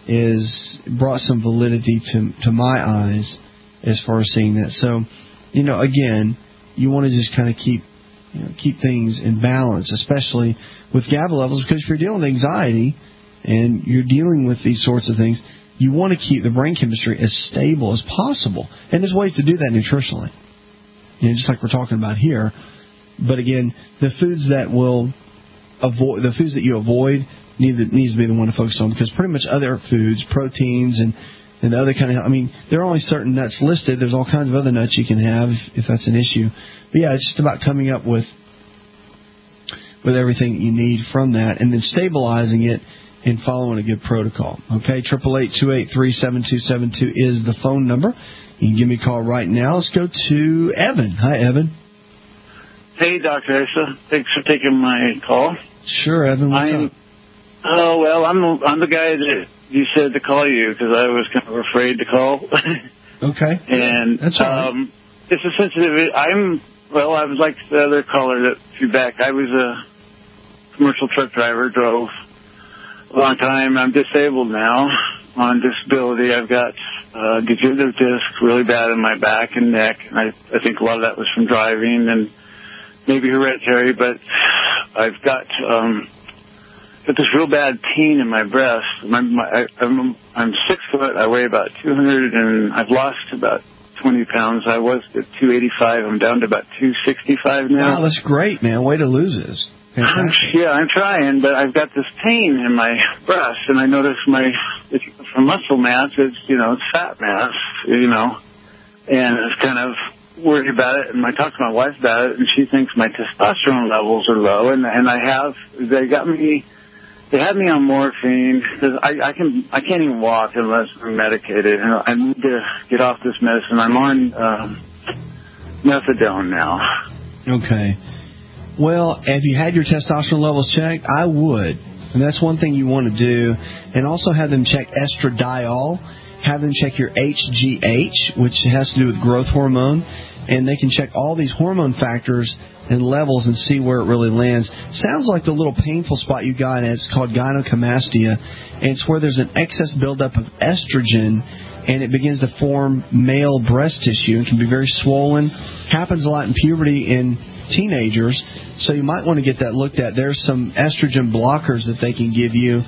is brought some validity to to my eyes as far as seeing that. So, you know, again, you want to just kind of keep you know, keep things in balance, especially with GABA levels, because if you're dealing with anxiety and you're dealing with these sorts of things, you want to keep the brain chemistry as stable as possible. And there's ways to do that nutritionally, you know, just like we're talking about here. But again, the foods that will avoid, the foods that you avoid, need to, needs to be the one to focus on, because pretty much other foods, proteins and and other kind of, I mean, there are only certain nuts listed. There's all kinds of other nuts you can have if, if that's an issue. But yeah, it's just about coming up with with everything that you need from that, and then stabilizing it and following a good protocol. Okay, eight eight eight, two eight three, seven two seven two is the phone number. You can give me a call right now. Let's go to Evan. Hi, Evan. Hey, Doctor Asa. Thanks for taking my call. Sure, Evan. What's I'm, up? Oh, well, I'm the, I'm the guy that you said to call you because I was kind of afraid to call. Okay. And That's all right. um, it's a sensitive. I'm, well, I was like the other caller that threw back. I was a commercial truck driver, drove a long time. I'm disabled now on disability. I've got uh, degenerative disc really bad in my back and neck. And I, I think a lot of that was from driving and maybe hereditary, but I've got um, got this real bad pain in my breast. My, my, I, I'm, I'm six foot. I weigh about two hundred, and I've lost about twenty pounds. I was at two eighty-five. I'm down to about two sixty-five now. Wow, that's great, man. Way to lose this. I'm, yeah, I'm trying, but I've got this pain in my breast, and I notice my it's, for muscle mass, it's you know it's fat mass, you know, and it's kind of worried about it. And I talked to my wife about it, and she thinks my testosterone levels are low, and and I have they got me. They had me on morphine because I, I can I can't even walk unless I'm medicated, and I need to get off this medicine. I'm on um, methadone now. Okay. Well, if you had your testosterone levels checked, I would, and that's one thing you want to do, and also have them check estradiol. Have them check your H G H, which has to do with growth hormone, and they can check all these hormone factors and levels and see where it really lands. Sounds like the little painful spot you got, and it's called gynecomastia, and it's where there's an excess buildup of estrogen, and it begins to form male breast tissue and can be very swollen. Happens a lot in puberty in teenagers, so you might want to get that looked at. There's some estrogen blockers that they can give you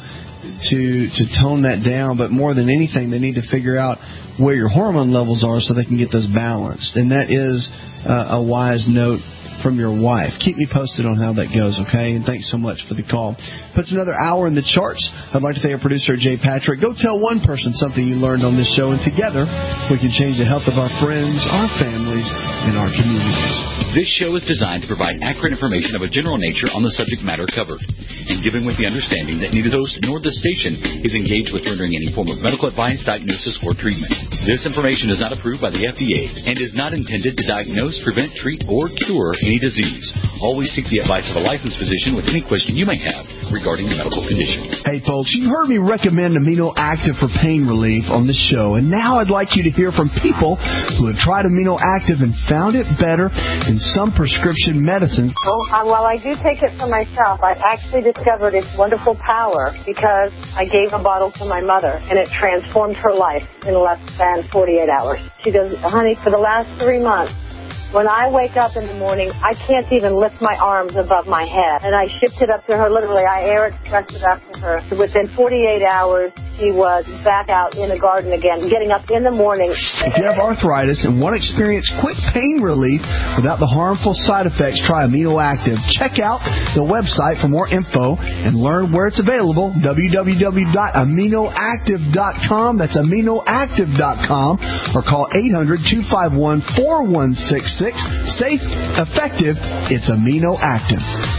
to to tone that down, but more than anything, they need to figure out where your hormone levels are so they can get those balanced. And that is uh, a wise note from your wife. Keep me posted on how that goes, okay? And thanks so much for the call. Puts another hour in the charts. I'd like to thank our producer, Jay Patrick. Go tell one person something you learned on this show, and together we can change the health of our friends, our families, and our communities. This show is designed to provide accurate information of a general nature on the subject matter covered, and given with the understanding that neither the host nor the station is engaged with rendering any form of medical advice, diagnosis, or treatment. This information is not approved by the F D A and is not intended to diagnose, prevent, treat, or cure any disease. Always seek the advice of a licensed physician with any question you may have regarding your medical condition. Hey, folks, you've heard me recommend Amino Active for pain relief on this show, and now I'd like you to hear from people who have tried Amino Active and found it better than some prescription medicines. Well, uh, while I do take it for myself, I actually discovered its wonderful power because I gave a bottle to my mother, and it transformed her life in less than forty-eight hours. She goes, honey, for the last three months, when I wake up in the morning, I can't even lift my arms above my head. And I shipped it up to her, literally. I air expressed it up to her. Within forty-eight hours, she was back out in the garden again, getting up in the morning. If you have arthritis and want to experience quick pain relief without the harmful side effects, try Amino Active. Check out the website for more info and learn where it's available, w w w dot amino active dot com. That's amino active dot com. Or call eight hundred, two five one, four one six six. Safe, effective, it's Amino Active.